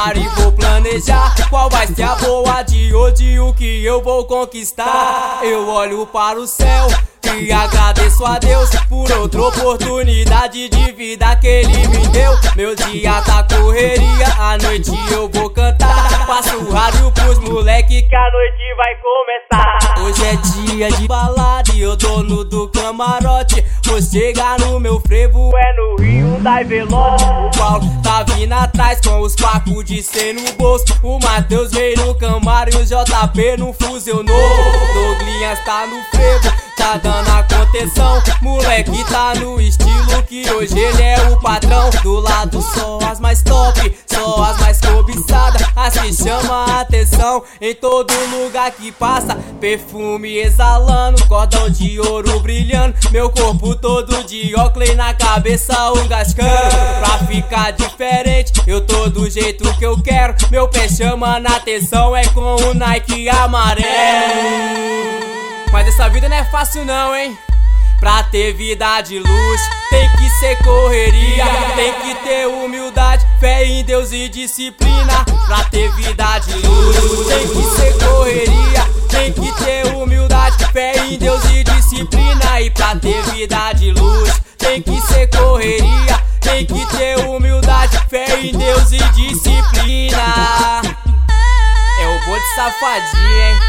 paro e vou planejar qual vai ser a boa de hoje, o que eu vou conquistar. Eu olho para o céu e agradeço a Deus por outra oportunidade de vida que Ele me deu. Meu dia tá correria, à noite eu vou cantar. Passo o rádio pros moleque que a noite vai começar. Hoje é dia de balada e eu dono do camarote. Vou chegar no meu frevo, é no Rio da Velote. O Paulo tá vindo atrás com os papos de 100 no bolso. O Matheus veio no Camaro e o JP no fuzil novo. Douglinhas tá no frevo, tá dando a contenção. Moleque tá no estilo que hoje ele é o patrão. Do lado só as mais top, só as mais cobiçadas, as que chamam a atenção em todo lugar que passa. Perfume exalando, cordão de ouro brilhando. Meu corpo todo de óculos, na cabeça um gascando. Pra ficar diferente, eu tô do jeito que eu quero. Meu pé chama na atenção, é com o Nike amarelo. Mas essa vida não é fácil não, hein? Pra ter vida de luxo, tem que ser correria. Tem que ter humildade, fé em Deus e disciplina. Pra ter vida de luxo, tem que ser correria. Tem que ter humildade, fé em Deus e disciplina. E pra ter vida de luxo, tem que ser correria. Tem que ter humildade, fé em Deus e disciplina. É o Bonde Safadinho, hein?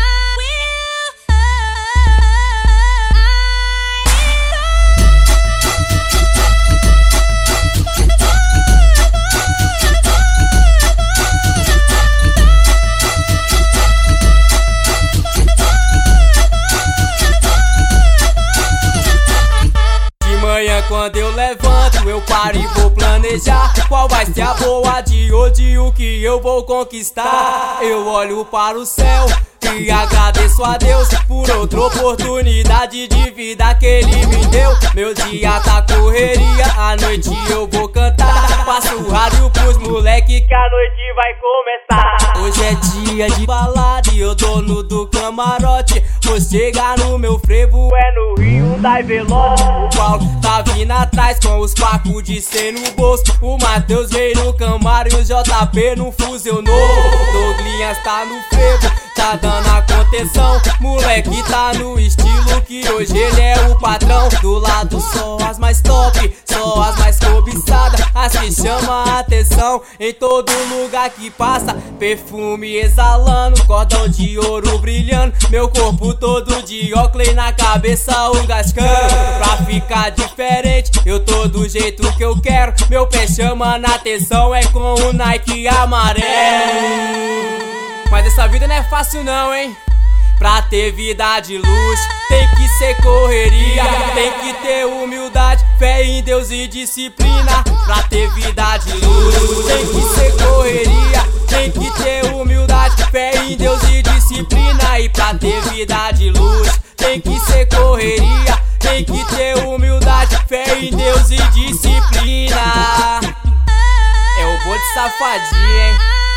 Quando eu levanto, eu paro e vou planejar qual vai ser a boa de hoje, o que eu vou conquistar. Eu olho para o céu e agradeço a Deus por outra oportunidade de vida que Ele me deu. Meu dia tá correria, à noite eu vou cantar. Passo o rádio pros moleque que a noite vai começar. Hoje é dia de balada e eu dono do camarote. Vou chegar no meu frevo, é no Rio da Velote. O Paulo tá vindo atrás com os papos de 100 no bolso. O Matheus veio no Camaro e o JP no fuzil novo. Douglinhas tá no frevo, tá dando a contenção. Moleque tá no estilo que hoje ele é o patrão. Do lado só as mais top, só as mais cobiçadas, as que chamam a atenção em todo lugar que passa. Perfume exalando, cordão de ouro brilhando. Meu corpo todo de óculos, na cabeça um gascando. Pra ficar diferente, eu tô do jeito que eu quero. Meu pé chama na atenção, é com o Nike amarelo. Mas essa vida não é fácil não, hein? Pra ter vida de luxo, tem que ser correria. Tem que ter humildade, fé em Deus e disciplina. Pra ter vida de luxo, tem que ser correria. Tem que ter humildade, fé em Deus e disciplina. E pra ter vida de luxo, tem que ser correria. Tem que ter humildade, fé em Deus e disciplina. É o Bonde Safadinho, hein?